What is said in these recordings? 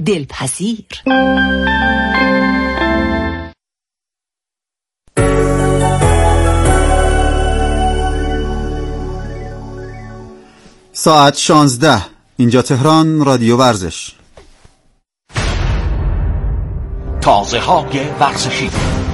دلپذیر. ساعت 16. اینجا تهران، رادیو ورزش. تازه های ورزشی.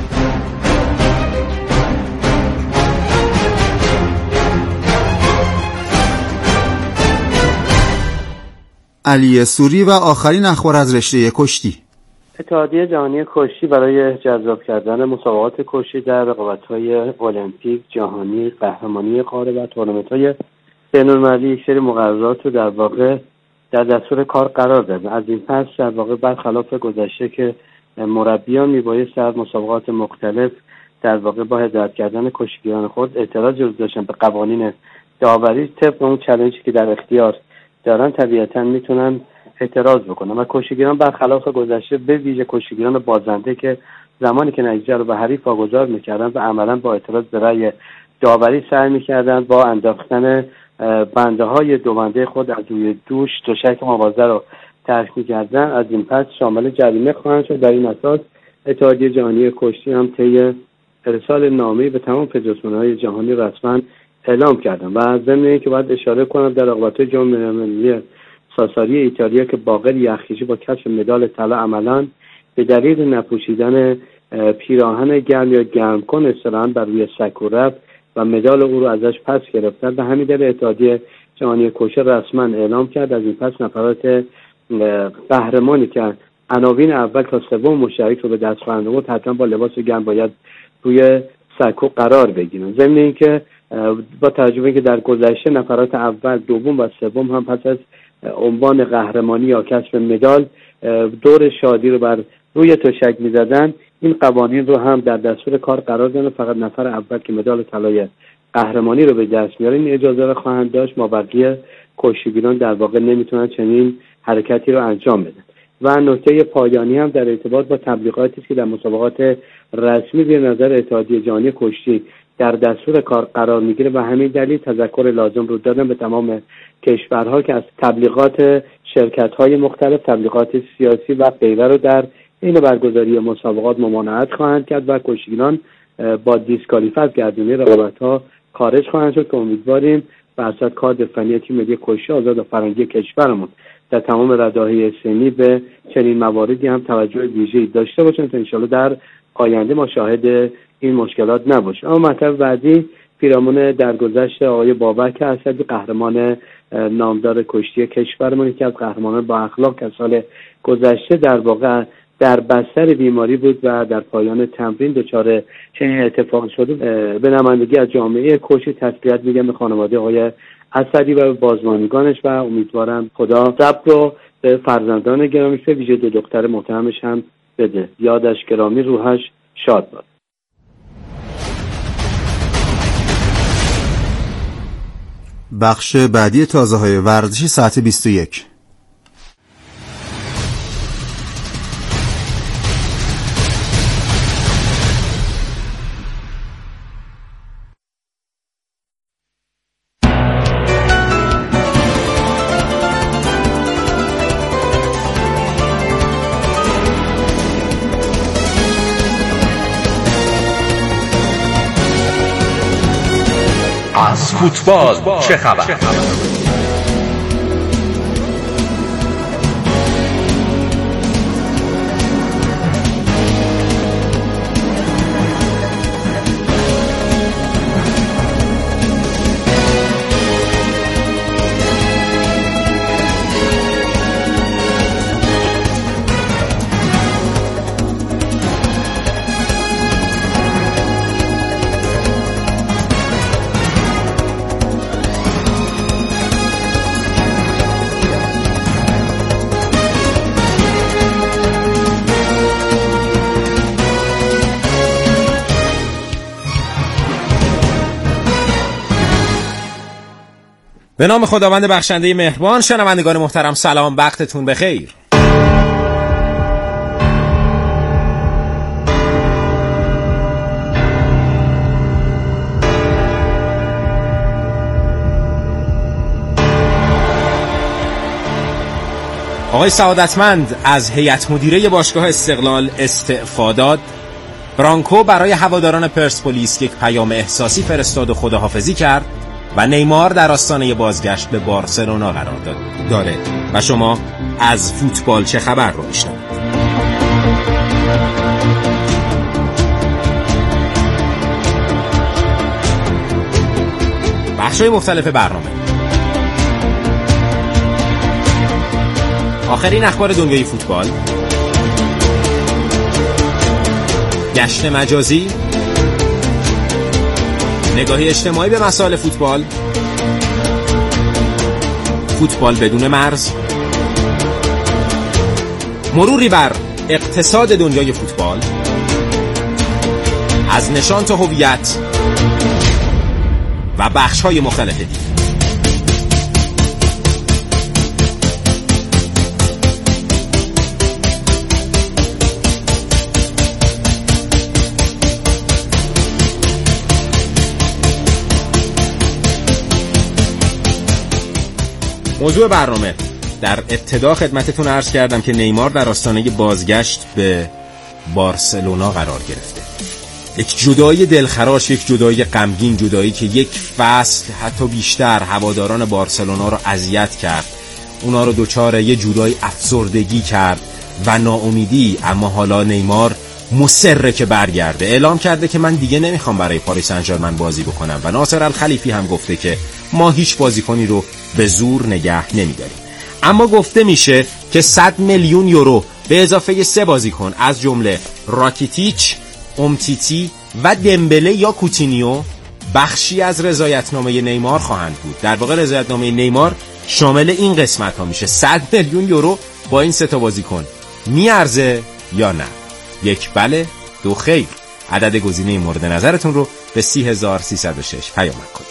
علی سوری و آخرین اخبار از رشته کشتی. اتحادیه جهانی کشتی برای جذاب کردن مسابقات کشتی در رقابت‌های المپیک، جهانی، قهرمانی قاره و تورنمنت‌های بین‌المللی یک سری مقررات رو در واقع در دستور کار قرار داده. از این پس در واقع برخلاف گذشته که مربیان میبایست در مسابقات مختلف در واقع با هدایت کردن کشتیگیران خود اعتراض داشتن به قوانین داوری، طبق اون چالنجی که در اختیار دارن طبیعتاً میتونن اعتراض بکنن و کشتیگیران برخلاف گذشته، به ویژه کشتیگیران بازنده که زمانی که نتیجه رو به حریف واگذار میکردن و عملاً با اعتراض به رأی داوری سعی میکردن با انداختن بنده های دوبنده خود از روی دوش تشک موازه رو ترک میکردن، از این پس شامل جریمه خواهند شد. در این اساس اتحادیه جهانی کشتی هم طی ارسال نامه‌ای به تمام فدراسیون‌های جهانی رسما اعلام کردن و ضمن اینکه باید اشاره کنم در رقابت‌های جام ملی ساساری ایتالیا که باقر یخ‌کشی با کسب مدال طلا عملاً به دلیل نپوشیدن پیراهن گرم یا گرمکن اصطلاحاً بر روی سکو رفت و مدال او رو ازش پس گرفتن و همین دلیل اتحادیه جهانی کشتی رسما اعلام کرد از این پس نفرات قهرمانی که عناوین اول تا سوم مشترک رو به دست خواهند آورد حتما با لباس گرم باید روی سکو قرار بگیرن. ضمن اینکه با توجه به اینکه در گذشته نفرات اول، دوم و سوم هم پس از عنوان قهرمانی یا کسب مدال دور شادی رو بر روی تشک می‌زدن، این قوانین رو هم در دستور کار قرار دادن. فقط نفر اول که مدال طلای قهرمانی رو به دست میاره این اجازه رو خواهند داشت. ما بقیه کشتیگیران در واقع نمیتونن چنین حرکتی رو انجام بدن. و نکته پایانی هم در ارتباط با تبلیغاتی که در مسابقات رسمی به نظر اتحادیه جهانی کشتی در دستور کار قرار میگیره و همین دلیل تذکر لازم رو دادن به تمام کشورها که از تبلیغات شرکت‌های مختلف، تبلیغات سیاسی و غیره رو در این برگزاری مسابقات ممانعت خواهند کرد و کشتیگیران با دیسکوالیفای از گردونی رقابت‌ها خارج خواهند شد که امیدواریم بر اساس کادر فنی تیم ملی کشتی آزاد و فرنگی کشورمون در تمام رده‌های سنی به چنین مواردی هم توجه ویژه‌ای داشته باشند تا انشالله در آینده ما شاهد این مشکلات نباشیم. اما مطلب بعدی پیرامون درگذشت آقای بابک اسدی، قهرمان نامدار کشتی کشورمون، که از قهرمانان با اخلاق که سال گذشته در واقع در بستر بیماری بود و در پایان تمرین دچار چنین اتفاقی شده، به نمایندگی از جامعه کشتی تسلیت میگم به خانواده آقای اسدی و بازماندگانش و امیدوارم خدا صبر رو به فرزندان گرامیش به ویژه دو دختر محترمش هم بده. یادش گرامی، روحش شاد باد. بخش بعدی تازه‌های ورزشی ساعت 21. از فوتبال چه خبر؟ به نام خداوند بخشنده مهربان. شنوندگان محترم سلام، وقتتون بخیر. آقای سعادتمند از هیئت مدیره باشگاه استقلال استعفا داد. برانکو برای هواداران پرسپولیس یک پیام احساسی فرستاد و خداحافظی کرد و نیمار در آستانه بازگشت به بارسلونا قرار داره و شما از فوتبال چه خبر رو میشنوید. بخش‌های مختلف برنامه. آخرین اخبار دنیای فوتبال، گشت مجازی، نگاهی اجتماعی به مسائل فوتبال، فوتبال بدون مرز، مروری بر اقتصاد دنیای فوتبال، از نشان تا هویت و بخش‌های مختلف دیگه. موضوع برنامه، در ابتدا خدمتتون عرض کردم که نیمار در آستانه بازگشت به بارسلونا قرار گرفته. یک جدایی دلخراش، یک جدایی غمگین، جدایی که یک فصل حتی بیشتر هواداران بارسلونا رو اذیت کرد، اونا رو دچار یه جورایی افسردگی کرد و ناامیدی. اما حالا نیمار مصره که برگرده، اعلام کرده که من دیگه نمیخوام برای پاریس سن ژرمن بازی بکنم و ناصر الخلیفی هم گفته که ما هیچ بازیکنی رو به زور نگه نمیداریم. اما گفته میشه که 100 میلیون یورو به اضافه 3 بازیکن از جمله راکیتیچ، امتیتی و دمبله یا کوتینیو بخشی از رضایتنامه نیمار خواهند بود. در واقع رضایتنامه نیمار شامل این قسمت ها میشه: 100 میلیون یورو با این 3 تا بازیکن میارزه یا نه؟ 1 بله، 2 خیر. عدد گزینه مورد نظرتون رو به 30306 پیام کنید.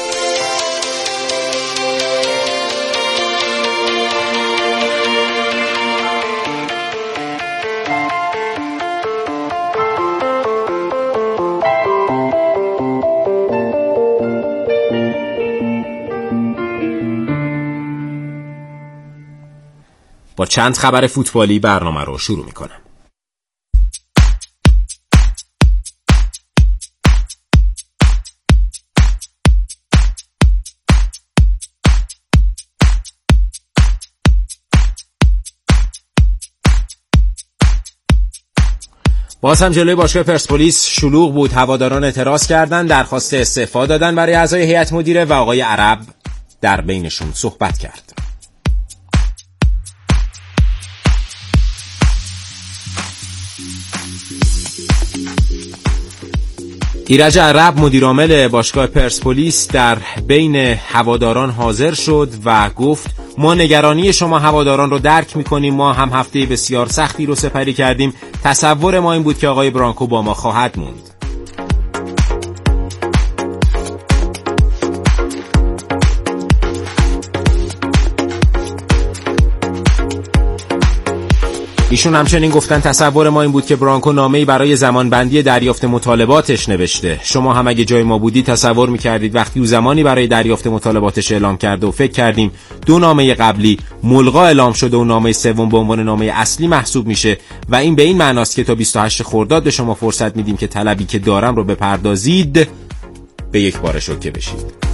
با چند خبر فوتبالی برنامه رو شروع میکنم. باز هم جلوی باشگاه پرسپولیس شلوغ بود. هواداران اعتراض کردند، درخواست استعفا دادن برای اعضای هیئت مدیره و آقای عرب در بینشون صحبت کرد. ایرج عرب مدیرعامل باشگاه پرسپولیس در بین هواداران حاضر شد و گفت ما نگرانی شما هواداران رو درک می‌کنیم، ما هم هفته بسیار سختی رو سپری کردیم، تصور ما این بود که آقای برانکو با ما خواهد موند. ایشون همچنین گفتن تصور ما این بود که برانکو نامه‌ای برای زمانبندی دریافت مطالباتش نوشته. شما هم اگه جای ما بودی تصور می‌کردید وقتی او زمانی برای دریافت مطالباتش اعلام کرده و فکر کردیم 2 نامه قبلی ملغا اعلام شده و نامه سوم به عنوان نامه اصلی محسوب میشه و این به این معناست که تا 28 خرداد به شما فرصت میدیم که طلبی که دارم رو بپردازید، به یک بار شوکه بشید.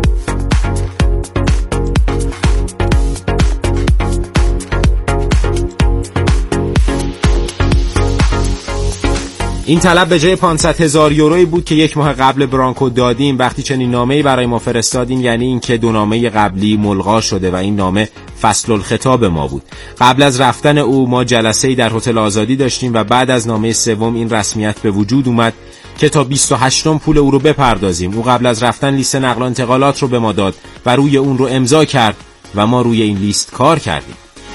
این طلب به جای 500,000 یورویی بود که 1 ماه قبل برانکو دادیم. وقتی چنین نامه‌ای برای ما فرستادین یعنی این که 2 نامه قبلی ملغا شده و این نامه فصل الخطاب ما بود. قبل از رفتن او ما جلسه‌ای در هتل آزادی داشتیم و بعد از نامه سوم این رسمیت به وجود اومد که تا 28م پول او رو بپردازیم. او قبل از رفتن لیست نقل و انتقالات رو به ما داد و روی اون رو امضا کرد و ما روی این لیست کار کردیم.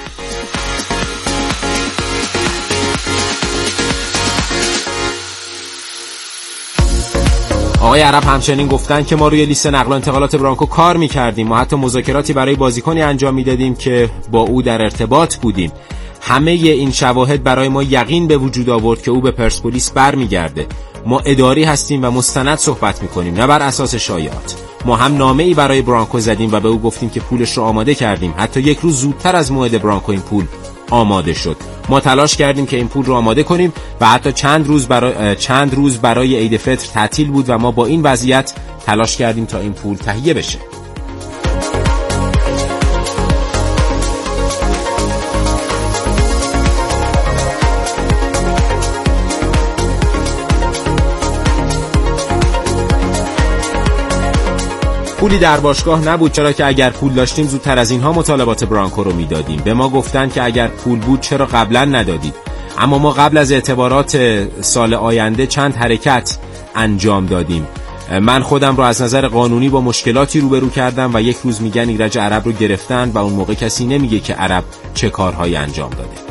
آقای عرب همچنین گفتن که ما روی لیست نقل و انتقالات برانکو کار می‌کردیم، ما حتی مذاکراتی برای بازیکنی انجام می‌دادیم که با او در ارتباط بودیم. همه این شواهد برای ما یقین به وجود آورد که او به پرسپولیس برمیگرده. ما اداری هستیم و مستند صحبت می‌کنیم، نه بر اساس شایعات. ما هم نامه‌ای برای برانکو زدیم و به او گفتیم که پولش رو آماده کردیم. حتی یک روز زودتر از موعد برانکو این پول آماده شد. ما تلاش کردیم که این پول رو آماده کنیم و حتی چند روز برای عید فطر تعطیل بود و ما با این وضعیت تلاش کردیم تا این پول تهیه بشه. پولی در باشگاه نبود، چرا که اگر پول داشتیم زودتر از اینها مطالبات برانکو رو میدادیم. به ما گفتن که اگر پول بود چرا قبلا ندادید. اما ما قبل از اعتبارات سال آینده چند حرکت انجام دادیم. من خودم رو از نظر قانونی با مشکلاتی روبرو کردم و یک روز میگن ایرج عرب رو گرفتن و اون موقع کسی نمیگه که عرب چه کارهایی انجام داده.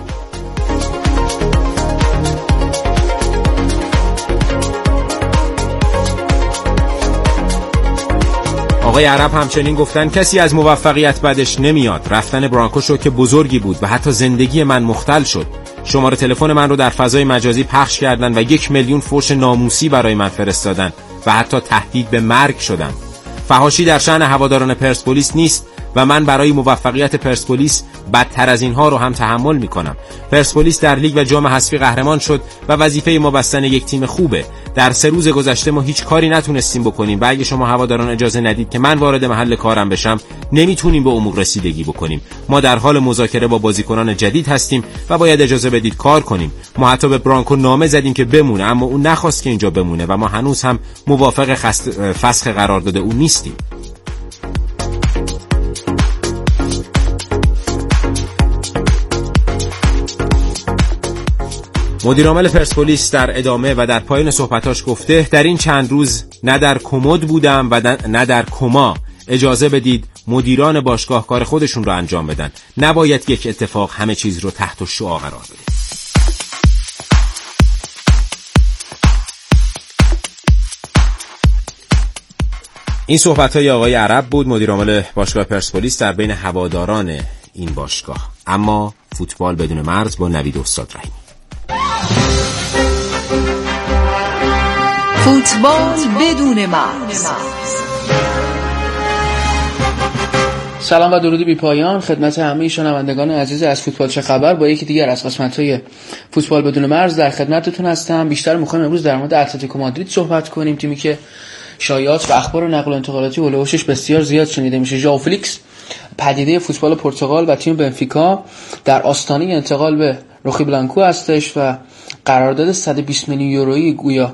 آقای عرب همچنین گفتن کسی از موفقیت بعدش نمیاد. رفتن برانکو شو که بزرگی بود و حتی زندگی من مختل شد. شماره تلفن من رو در فضای مجازی پخش کردن و 1 میلیون فحش ناموسی برای من فرستادن و حتی تهدید به مرگ شدم. فحاشی در شأن هواداران پرسپولیس نیست و من برای موفقیت پرسپولیس بدتر از اینها رو هم تحمل میکنم. پرسپولیس در لیگ و جام حذفی قهرمان شد و وظیفه ما بستن یک تیم خوبه. در 3 روز گذشته ما هیچ کاری نتونستیم بکنیم و اگه شما هواداران اجازه ندید که من وارد محل کارم بشم نمیتونیم به امور رسیدگی بکنیم. ما در حال مذاکره با بازیکنان جدید هستیم و باید اجازه بدید کار کنیم. ما حتی به برانکو نامه زدیم که بمونه، اما اون نخواست که اینجا بمونه و ما هنوز هم موافق فسخ قرارداد اون نیستیم. مدیرعامل پرسپولیس در ادامه و در پایان صحبتاش گفته در این چند روز نه در کمد بودم و نه در کما. اجازه بدید مدیران باشگاه کار خودشون رو انجام بدن. نباید یک اتفاق همه چیز رو تحت الشعاع قرار بده. این صحبت‌های آقای عرب بود، مدیرعامل باشگاه پرسپولیس در بین هواداران این باشگاه. اما فوتبال بدون مرز با نوید استاد رحیمی. فوتبال بدون مرز. سلام و درود بی پایان خدمت همه شنوندگان عزیز از فوتبال چه خبر. با یکی دیگر از قسمت‌های فوتبال بدون مرز در خدمتتون هستم. بیشتر می‌خوایم امروز در مورد اتلتیکو مادرید صحبت کنیم، تیمی که شایعات و اخبار و نقل و انتقالاتی هولوشش بسیار زیاد شنیده میشه. ژائو فلیکس پدیده فوتبال پرتغال و تیم بنفیکا در آستانه انتقال به روخی بلانکو هستش و قرارداد 120 میلیون یورویی گویا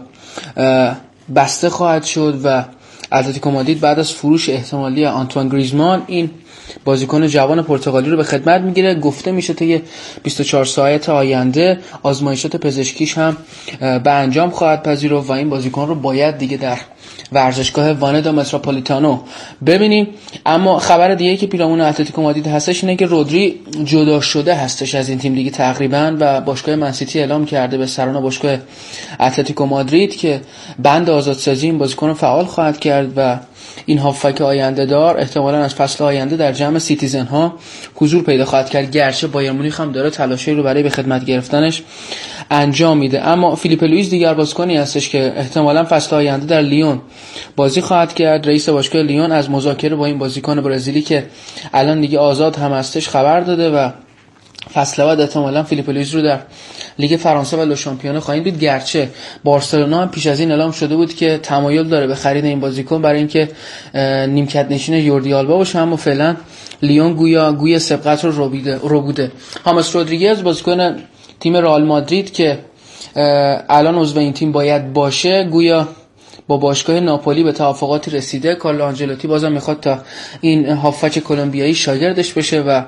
بسته خواهد شد و اتلتیکو مادرید بعد از فروش احتمالی آنتوان گریزمان این بازیکن جوان پرتغالی رو به خدمت میگیره. گفته میشه تا 24 ساعت آینده آزمایشات پزشکیش هم به انجام خواهد پذیرفت و این بازیکن رو باید دیگه در ورزشگاه واندا متروپولیتانو ببینیم. اما خبر دیگه که پیرامون اتلتیکو مادرید هستش اینه که رودری جدا شده هستش از این تیم دیگه تقریبا و باشگاه منسیتی اعلام کرده به سران باشگاه اتلتیکو مادرید که بند آزادسازی این بازیکن رو فعال خواهد کرد و این هافک آینده دار احتمالاً از فصل آینده در جمع سیتیزن ها حضور پیدا خواهد کرد، گرچه بایر مونیخ هم داره تلاشی رو برای به خدمت گرفتنش انجام میده. اما فیلیپ لوئیس دیگر بازیکنی هستش که احتمالاً فصل آینده در لیون بازی خواهد کرد. رئیس باشگاه لیون از مذاکره با این بازیکن برزیلی که الان دیگه آزاد هم هستش خبر داده و فصل بعد احتمالاً فیلیپ لوئیس رو در لیگ فرانسه و لو شامپیون خواهیم دید، گرچه بارسلونا هم پیش از این اعلام شده بود که تمایل داره به خرید این بازیکن برای اینکه نیمکت نشین یوردی آلبا باشه، اما فعلا لیون گویا سبقت رو بوده. هامس رودریگز بازیکن تیم رئال مادرید که الان عضو این تیم باید باشه گویا با باشگاه ناپولی به توافقاتی رسیده. کارلو آنجلوتی بازم میخواد تا این هافک کلمبیایی شاگردش بشه و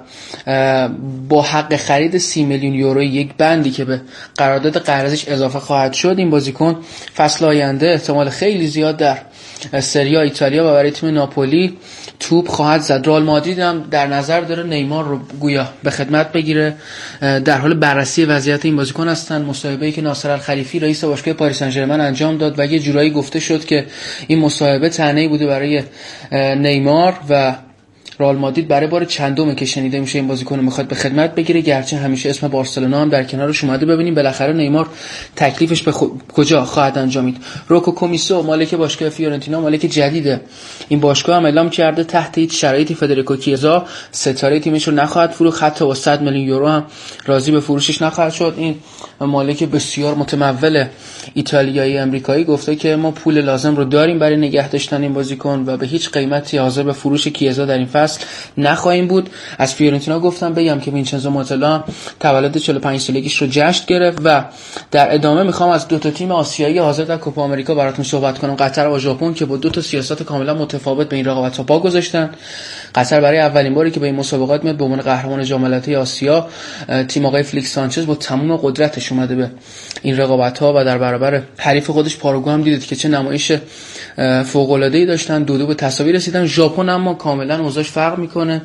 با حق خرید 30 میلیون یورو یک بندی که به قرارداد قرضش اضافه خواهد شد این بازیکن فصل آینده احتمال خیلی زیاد در سری آ ایتالیا و برای تیم ناپولی توپ خواهد زد. رئال مادرید هم در نظر داره نیمار رو گویا به خدمت بگیره، در حال بررسی وضعیت این بازیکن هستن. مصاحبه‌ای که ناصر الخلیفی رئیس باشگاه پاریس سن ژرمن انجام داد و یه جورایی گفته شد که این مصاحبه طعنه‌ای بوده برای نیمار و رئال مادرید برای بار چندمه که شنیده میشه این بازیکن میخواد به خدمت بگیره، گرچه همیشه اسم بارسلونا هم در کنارش اومده. ببینیم بالاخره نیمار تکلیفش به کجا خواهد انجامید. روکو کومیسو مالک باشگاه فیورنتینا، مالک جدید این باشگاه، هم اعلام کرده تحت هیچ شرایطی فدریکو کیزا ستاره تیمش رو نخواهد فروخت، حتی با 100 میلیون یورو هم راضی به فروشش نخواهد شد. این مالک بسیار متمول ایتالیایی امریکایی گفته که ما پول لازم رو داریم برای نگه داشتن این بازیکن و به هیچ قیمتی حاضر به فروش کیزا در این فصل نخواهیم بود. از فیورنتینا گفتم بگم که وینچنزو موتلا تولد 45 سالگیش رو جشن گرفت و در ادامه میخوام از دو تا تیم آسیایی حاضر در کوپا آمریکا براتون صحبت کنم، قطر و ژاپن، که با دو تا سیاست کاملا متفاوت به این رقابت‌ها پا گذاشتن. قطر برای اولین باری که به این مسابقات میاد به عنوان قهرمان جام ملت‌های آسیا، تیم آقای فلیکس سانچز با تمام قدرتش اومده به این رقابت‌ها و در برابر حریف خودش پاراگوئه هم دیدید که چه نمایش فوق‌العاده‌ای داشتن، 2-2 به تساوی رسیدن. ژاپن اما کاملا اوضاعش فرق میکنه.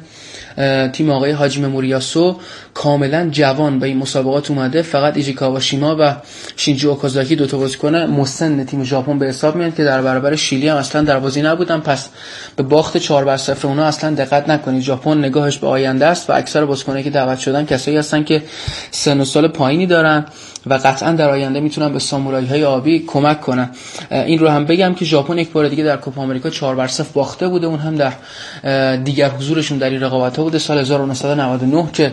تیم آقای هاجیمه موریاسو کاملا جوان به این مسابقات اومده، فقط ایجی کاواشیما و شینجی اوکازاکی دو تا بازیکن مسن تیم ژاپن به حساب میاد که در برابر شیلی هم اصلا در بازی نبودن. پس به باخت 4-0 اونا اصلا دقت نکنید. ژاپن نگاهش به آینده است و اکثر بازیکنایی که دعوت شدن کسایی هستن که سن و سال پایینی دارن و قطعا در آینده میتونن به سامورای‌های آبی کمک کنن. این رو هم بگم که ژاپن یک بار دیگه در کوپا آمریکا 4-0 باخته بوده، اون هم در دیگر حضورشون در این رقابت‌ها بوده سال 1999 که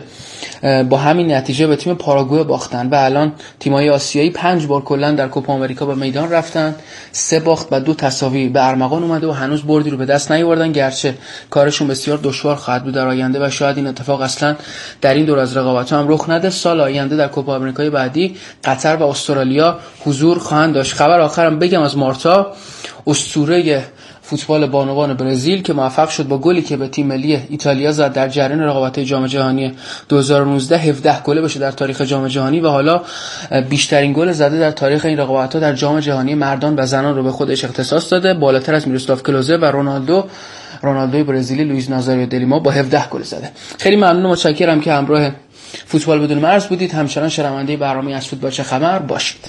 با همین نتیجه به تیم پاراگوئه باختن و الان تیم‌های آسیایی 5 بار کلا در کوپا آمریکا به میدان رفتن، 3 باخت و 2 تساوی به ارمغان اومده و هنوز بردی رو به دست نیاوردن، گرچه کارشون بسیار دشوار خواهد بود در آینده و شاید این اتفاق اصلا در این دور از رقابت‌ها هم رخ نده. سال آینده در کوپا آمریکای بعدی قطر و استرالیا حضور خواهند داشت. خبر آخرم بگم از مارتا، اسطوره فوتبال بانوان برزیل که موفق شد با گلی که به تیم ملی ایتالیا زد در جریان رقابت‌های جام جهانی 2019 17 گل بشه در تاریخ جام جهانی و حالا بیشترین گل زده در تاریخ این رقابت‌ها در جام جهانی مردان و زنان رو به خودش اختصاص داده، بالاتر از میروسلاو کلوزه و رونالدوی برزیلی لوئیس نازاریو دلیما با 17 گل زده. خیلی ممنون و متشکرم که همراه فوتبال بدون مرز بودید. همچنان شنونده برنامه از فوتبال چه خبر باشید.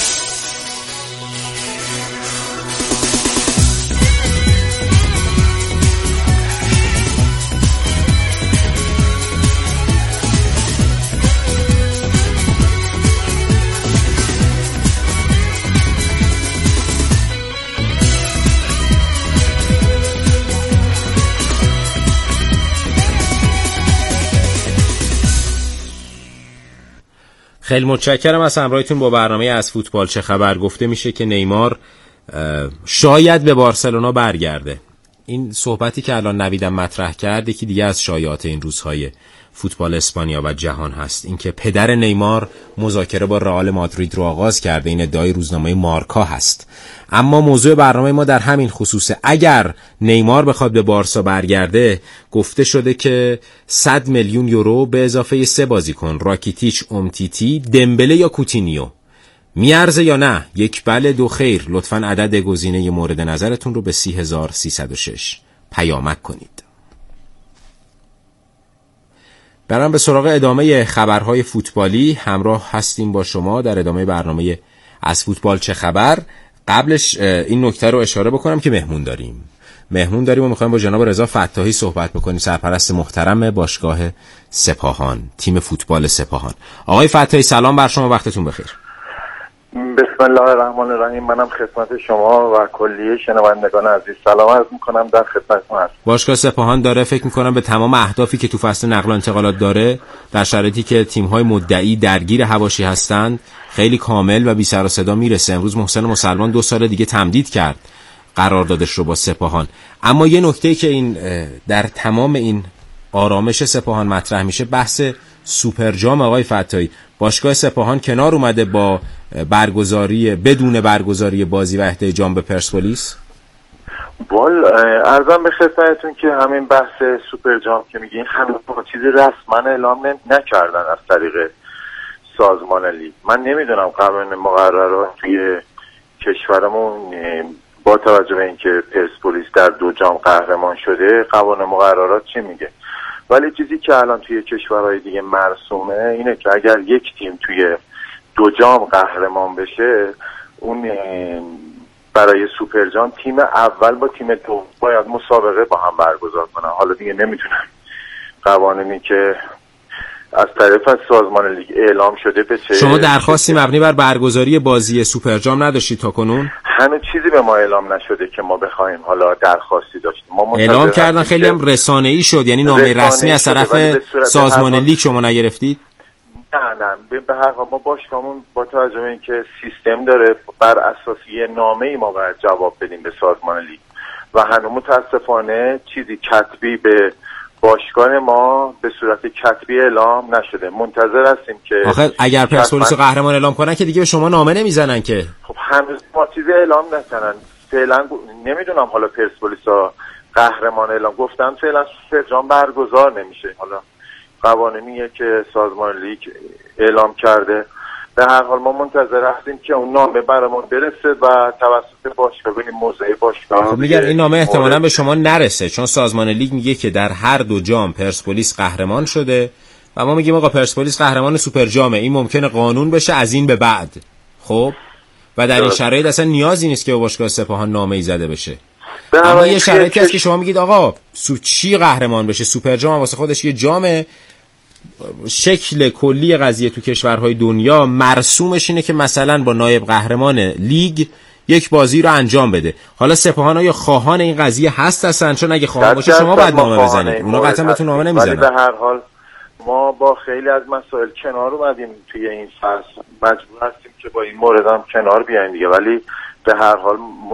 خیلی متشکرم از همراهیتون با برنامه از فوتبال چه خبر. گفته میشه که نیمار شاید به بارسلونا برگرده. این صحبتی که الان نویدم مطرح کرد یکی دیگه از شایعات این روزهای فوتبال اسپانیا و جهان هست، اینکه پدر نیمار مذاکره با رئال مادرید رو آغاز کرده. این ادعای روزنامه مارکا هست. اما موضوع برنامه ما در همین خصوصه. اگر نیمار بخواد به بارسا برگرده، گفته شده که 100 میلیون یورو به اضافه 3 بازیکن، راکیتیچ، امتیتی، دمبله یا کوتینیو، میارزه یا نه؟ یک بله دو خیر. لطفاً عدد گزینه مورد نظرتون رو به 30306 پیامک کنید. برام به سراغ ادامه خبرهای فوتبالی همراه هستیم با شما در ادامه برنامه از فوتبال چه خبر. قبلش این نکته رو اشاره بکنم که مهمون داریم و میخوایم با جناب رضا فتاحی صحبت بکنیم، سرپرست محترم باشگاه سپاهان، تیم فوتبال سپاهان. آقای فتاحی سلام بر شما، وقتتون بخیر. بسم الله الرحمن الرحیم. منم خدمت شما و کلیه شنوندگان عزیز سلام عرض میکنم، در خدمتتون هستم. باشگاه سپاهان داره فکر میکنم به تمام اهدافی که تو فصل نقل و انتقالات داره، در شرایطی که تیم‌های مدعی درگیر حواشی هستند، خیلی کامل و بی سر و صدا میرسه. امروز محسن مسلمان 2 سال دیگه تمدید کرد قراردادش رو با سپاهان. اما یه نکته‌ای که این در تمام این آرامش سپاهان مطرح میشه، بحث سوپر جام. آقای فتاحی، باشگاه سپاهان کنار اومده با بدون برگزاری بازی و اهدای جام به پرسپولیس؟ عرضم به خدمتتون که همین بحث سوپر جام که میگین هنوز چیزی رسما اعلام نکردن از طریق سازمان لیگ. من نمیدونم قانون مقررات توی کشورمون با توجه به اینکه پرسپولیس در 2 جام قهرمان شده قوانین مقررات چی میگه، ولی چیزی که الان توی کشورهای دیگه مرسومه اینه که اگر یک تیم توی 2 جام قهرمان بشه، اون برای سوپر جام تیم اول با تیم دوم باید مسابقه با هم برگزار کنن. حالا دیگه نمیدونم قوانینی که از طرف از سازمان لیگ اعلام شده به چه. شما درخواستی مبنی بر برگزاری بازی سوپر جام نداشتید تا کنون؟ هنوز چیزی به ما اعلام نشده که ما بخوایم حالا درخواستی داشتیم. ما اعلام کردن خیلی هم رسانه‌ای شد، یعنی نامه رسمی از طرف سازمان لیگ شما نگرفتید؟ نه به هر حال ما باشگاهمون با توجه به اینکه سیستم داره بر اساس یه نامه‌ای ما باید جواب بدیم به سازمان لیگ و هنوز متاسفانه چیزی کتبی به باشگاه ما به صورت کتبی اعلام نشده. منتظر هستیم که آخه اگر پرسپولیس قهرمان اعلام کنن که دیگه به شما نامه نمیزنن که. خب هنوز ما چیزی اعلام نکنن. فعلا نمیدونم حالا پرسپولیس قهرمان اعلام گفتن فعلا سوپر جام برگزار نمیشه. حالا قوانینیه که سازمان لیگ اعلام کرده. به هر حال ما منتظر هستیم که اون نامه برامون برسه و توسط باشگاه ببینیم موضع باشگاه. خب میگن این نامه احتمالاً به شما نرسه چون سازمان لیگ میگه که در هر دو جام پرسپولیس قهرمان شده و ما میگیم آقا پرسپولیس قهرمان سوپر جامه، این ممکنه قانون بشه از این به بعد. خب و در این شرایط اصلا نیازی نیست که باشگاه سپاهان نامه‌ای زده بشه. اما یه شرایطی هست که شما میگید آقا چی قهرمان بشه؟ سوپر جام واسه خودش یه جامه. شکل کلی قضیه تو کشورهای دنیا مرسومش اینه که مثلا با نایب قهرمان لیگ یک بازی رو انجام بده. حالا سپاهان ها یا خواهان این قضیه هست هستن؟ چون اگه خواهان باشه شما باید نامه بزنید، اونا قطعا بهتون نامه نمیزنن. ولی به هر حال ما با خیلی از مسائل کنار اومدیم توی این فصل، مجبور هستیم که با این مورد هم کنار بیایم دیگه. ولی به هر حال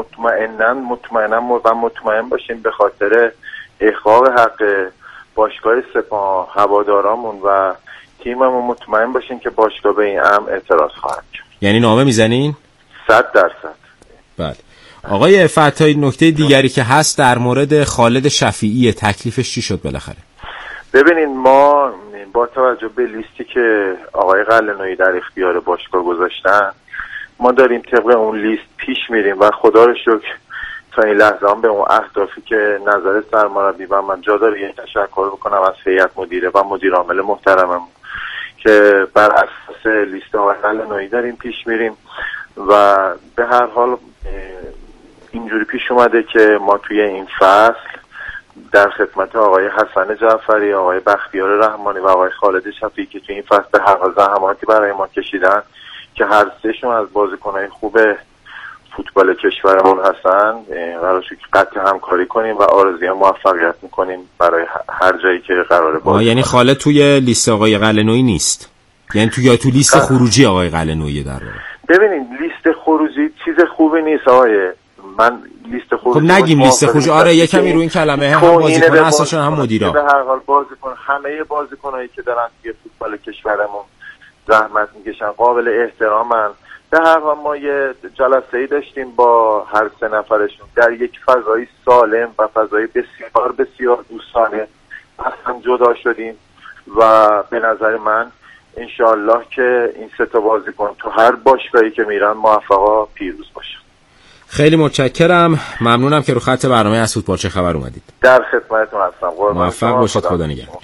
مطمئن باشیم به خاطر احقاق حق باشگاه سپاهان، هوادارامون و تیممون مطمئن باشین که باشگاه به این امر اعتراض خواهد کرد. یعنی نامه میزنین؟ 100%. بله. آقای فتایی نکته دیگری که هست در مورد خالد شفیعی، تکلیفش چی شد بالاخره؟ ببینین ما با توجه به لیستی که آقای قلعه‌نویی در اختیار باشگاه گذاشتن ما داریم طبق اون لیست پیش میریم و خدا رو شکر تا این لحظه هم به اون اهدافی که نظر سرمربی و من جا داره یه تشکر بکنم از هیئت مدیره و مدیر عامل محترمم که بر اساس لیست آقای قلعه‌نویی داریم پیش میریم و به هر حال اینجوری پیش اومده که ما توی این فصل در خدمت آقای حسن جعفری، آقای بختیار رحمانی و آقای خالد شفیعی که توی این فصل به هر حال زحماتی برای ما کشیدن که هر سهشون از بازیکن‌های خوب فوتبال کشورمون هستن، قراره که قطع همکاری کنیم و آرزوی موفقیت میکنیم برای هر جایی که قراره باشه. یعنی خالد توی لیست آقای قلعه‌نویی نیست؟ یعنی تو لیست خروجی آقای قلعه‌نویی در واقع؟ ببینین لیست خروجی چیز خوبی نیست آقای من. لیست خروجی خب نگیم لیست خروجی. آره یه کمی رو این کلمه هم بازیکن اساسا هم مدیرا. به هر حال همه بازیکنایی که دارن توی فوتبال کشورمون زحمت میکشن قابل احترامن. به هر حال ما یه جلسه‌ای داشتیم با هر سه نفرشون در یک فضای سالم و فضای بسیار بسیار دوستانه اصلا جدا شدیم و به نظر من انشالله که این سه تا بازیکن تو هر باشگاهی که میرن موفق پیروز باشن. خیلی متشکرم، ممنونم که رو خط برنامه از فوتبال چه خبر اومدید. در خدمتتون هستم. موفق باشید. خدا نگهدار.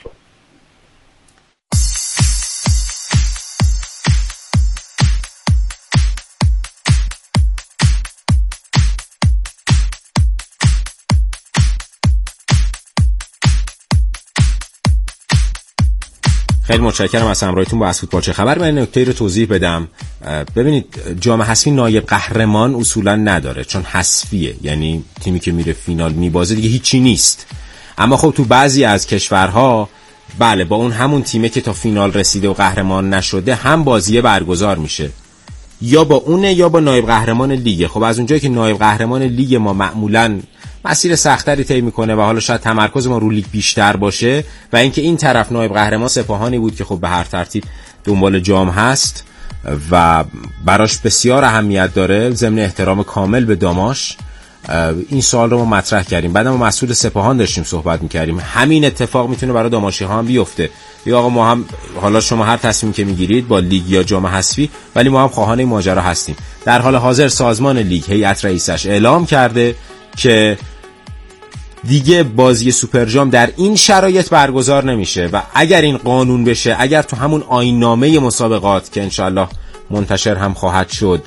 خیلی متشکرم از همراهیتون با از فوتبال چه خبر. من نکته رو توضیح بدم. ببینید جام حذفی نایب قهرمان اصولا نداره چون حذفیه، یعنی تیمی که میره فینال میبازه دیگه هیچی نیست. اما خب تو بعضی از کشورها بله با اون همون تیمه که تا فینال رسیده و قهرمان نشده هم بازیه برگزار میشه، یا با اونه یا با نایب قهرمان لیگ. خب از اونجایی که نایب قهرمان لیگ ما معمولاً مسیر سختری طی میکنه و حالا شاید تمرکز ما رو لیگ بیشتر باشه و اینکه این طرف نایب قهرمان سپاهانی بود که خب به هر ترتیب دنبال جام هست و براش بسیار اهمیت داره ضمن احترام کامل به داماش، این سوال رو ما مطرح کردیم. بعد ما مسئول سپاهان داشتیم صحبت میکردیم همین اتفاق میتونه برای داماشی ها هم بیفته. یا آقا ما هم حالا شما هر تصمیمی که میگیرید با لیگ یا جام حذفی ولی ما هم خواهان این ماجرا هستیم. در حال حاضر سازمان لیگ هیئت رئیسش اعلام کرده که دیگه بازی سوپر جام در این شرایط برگزار نمیشه و اگر این قانون بشه، اگر تو همون آیین‌نامه مسابقات که انشالله منتشر هم خواهد شد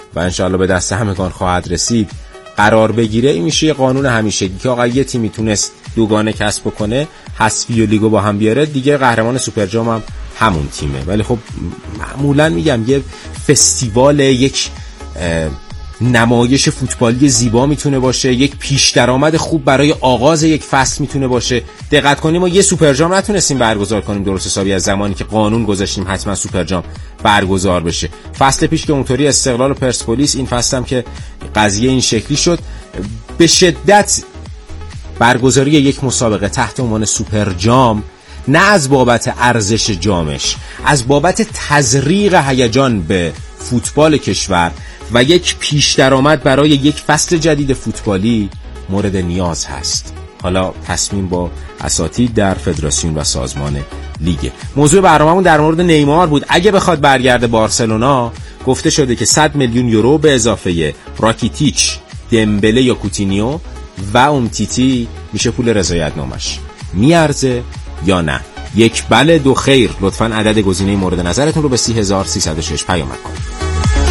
و انشالله به دست همگان خواهد رسید قرار بگیره، این میشه یه قانون همیشگی که آقا یه تیمی تونست دوگانه کسب بکنه، حذفی و لیگو با هم بیاره، دیگه قهرمان سوپر جام هم همون تیمه. ولی خب معمولا میگم یه فستیوال، یک نمایش فوتبالی زیبا میتونه باشه، یک پیش درآمد خوب برای آغاز یک فصل میتونه باشه. دقت کنیم ما یه سوپر جام نتونستیم برگزار کنیم درست حسابی از زمانی که قانون گذاشتیم حتما سوپر جام برگزار بشه. فصل پیش که اونطوری استقلال و پرسپولیس، این فصل هم که قضیه این شکلی شد. به شدت برگزاری یک مسابقه تحت عنوان سوپر جام، نه از بابت ارزش جامش، از بابت تزریق هیجان به فوتبال کشور و یک پیش درآمد برای یک فصل جدید فوتبالی مورد نیاز هست. حالا تصمیم با اساتید در فدراسیون و سازمان لیگ. موضوع برنامه‌مون در مورد نیمار بود. اگه بخواد برگرده بارسلونا، گفته شده که 100 میلیون یورو به اضافه راکیتیچ، دمبله یا کوتینیو و امتیتی میشه پول رضایت‌نامش. میارزه یا نه؟ یک بله دو خیر. لطفاً عدد گزینه مورد نظرتون رو به 30306 پیام کنید.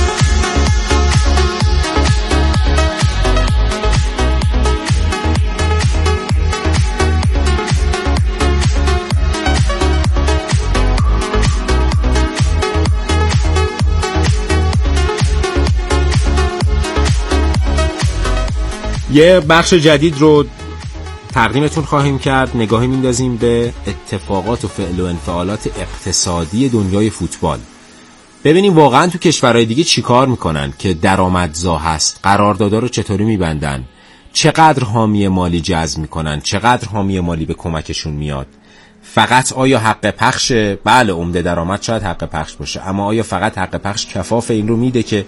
یه بخش جدید رو تقدیمتون خواهیم کرد. نگاهی میندازیم به اتفاقات و فعل و انفعالات اقتصادی دنیای فوتبال. ببینیم واقعا تو کشورهای دیگه چی کار میکنن که درآمدزا هست، قراردادا رو چطوری میبندن، چقدر حامی مالی جذب میکنن، چقدر حامی مالی به کمکشون میاد. فقط آیا حق پخش؟ بله عمده درآمد شاید حق پخش باشه، اما آیا فقط حق پخش کفاف این رو میده که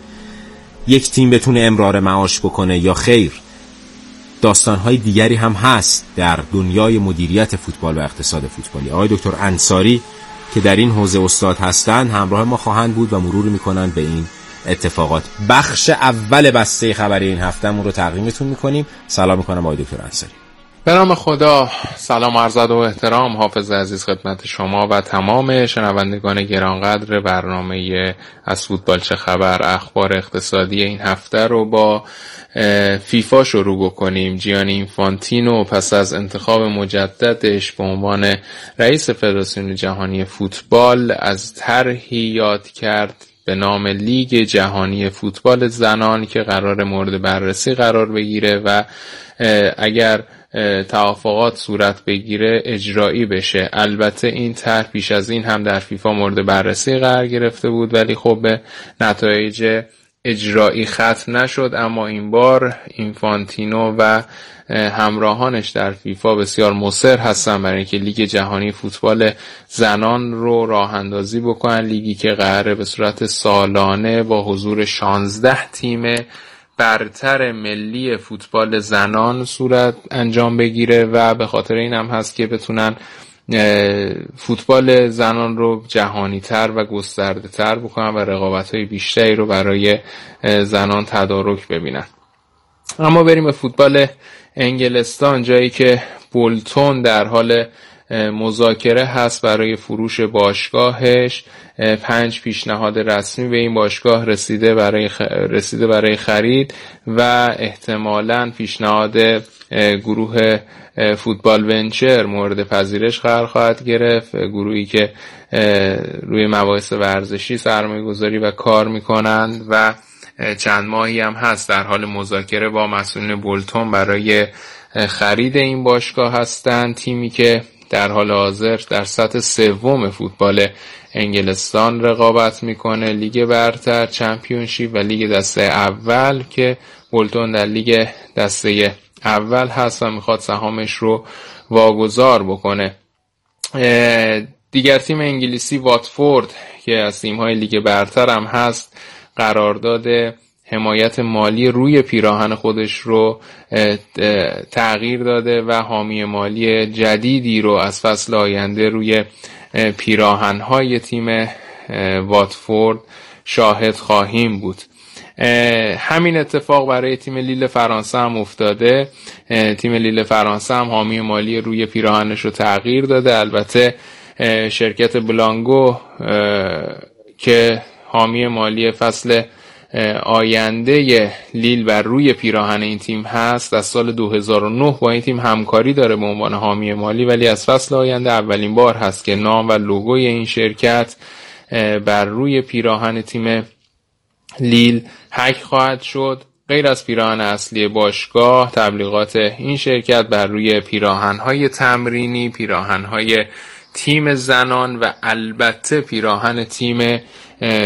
یک تیم بتونه امرار معاش بکنه یا خیر؟ داستان‌های دیگری هم هست در دنیای مدیریت فوتبال و اقتصاد فوتبالی. آقای دکتر انصاری که در این حوزه استاد هستند همراه ما خواهند بود و مرور می‌کنند به این اتفاقات. بخش اول بسته خبری این هفتهمون رو تقدیمتون می‌کنیم. سلام می‌کنم آقای دکتر انصاری. به نام خدا، سلام عرض ادب و احترام حافظ عزیز خدمت شما و تمام شنوندگان گرانقدر برنامه از فوتبال چه خبر. اخبار اقتصادی این هفته رو با فیفا شروع بکنیم. جیانی اینفانتینو پس از انتخاب مجددش به عنوان رئیس فدراسیون جهانی فوتبال از طرحی یاد کرد به نام لیگ جهانی فوتبال زنان که قرار مورد بررسی قرار بگیره و اگر توافقات صورت بگیره اجرایی بشه. البته این طرح پیش از این هم در فیفا مورد بررسی قرار گرفته بود ولی خب به نتایج اجرایی ختم نشد. اما این بار اینفانتینو و همراهانش در فیفا بسیار مصر هستن برای اینکه لیگ جهانی فوتبال زنان رو راه اندازی بکنن. لیگی که قراره به صورت سالانه با حضور 16 تیم برتر ملی فوتبال زنان صورت انجام بگیره و به خاطر این هم هست که بتونن فوتبال زنان رو جهانی تر و گسترده تر بکنن و رقابت های بیشتری رو برای زنان تدارک ببینن. اما بریم به فوتبال انگلستان، جایی که بولتون در حال مذاکره هست برای فروش باشگاهش. 5 پیشنهاد رسمی به این باشگاه رسیده برای خرید و احتمالاً پیشنهاد گروه فوتبال ونچر مورد پذیرش قرار خواهد گرفت، گروهی که روی مباحث ورزشی سرمایه‌گذاری و کار میکنند و چند ماهی هم هست در حال مذاکره با مسئولین بولتون برای خرید این باشگاه هستند. تیمی که در حال حاضر در سطح سوم فوتبال انگلستان رقابت میکنه، لیگ برتر، چمپیونشیپ و لیگ دسته اول، که بولتون در لیگ دسته اول هست و میخواد سهامش رو واگذار بکنه. دیگر تیم انگلیسی واتفورد که از تیم‌های لیگ برتر هم هست قرارداد حمایت مالی روی پیراهن خودش رو تغییر داده و حامی مالی جدیدی رو از فصل آینده روی پیراهن‌های تیم واتفورد شاهد خواهیم بود. همین اتفاق برای تیم لیل فرانسه هم افتاده. تیم لیل فرانسه هم حامی مالی روی پیراهنش رو تغییر داده. البته شرکت بلانگو که حامی مالی فصل آینده لیل بر روی پیراهن این تیم هست. از سال 2009 با این تیم همکاری داره به عنوان حامی مالی، ولی از فصل آینده اولین بار هست که نام و لوگوی این شرکت بر روی پیراهن تیم لیل حک خواهد شد. غیر از پیراهن اصلی باشگاه، تبلیغات این شرکت بر روی پیراهن‌های تمرینی، پیراهن‌های تیم زنان و البته پیراهن تیم